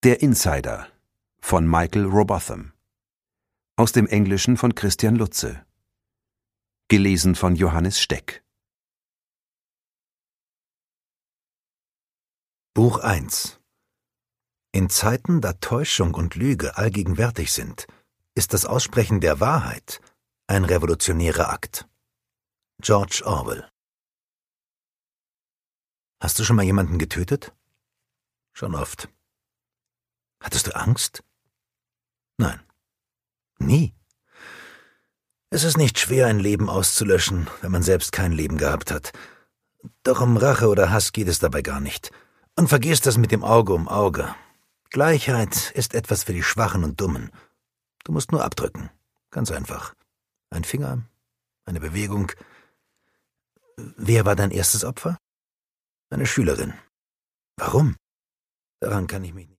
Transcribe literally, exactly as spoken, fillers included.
Der Insider von Michael Robotham. Aus dem Englischen von Christian Lutze. Gelesen von Johannes Steck. Buch eins. In Zeiten, da Täuschung und Lüge allgegenwärtig sind, ist das Aussprechen der Wahrheit ein revolutionärer Akt. George Orwell. Hast du schon mal jemanden getötet? Schon oft. Hattest du Angst? Nein. Nie. Es ist nicht schwer, ein Leben auszulöschen, wenn man selbst kein Leben gehabt hat. Doch um Rache oder Hass geht es dabei gar nicht. Und vergiss das mit dem Auge um Auge. Gleichheit ist etwas für die Schwachen und Dummen. Du musst nur abdrücken. Ganz einfach. Ein Finger, eine Bewegung. Wer war dein erstes Opfer? Eine Schülerin. Warum? Daran kann ich mich nicht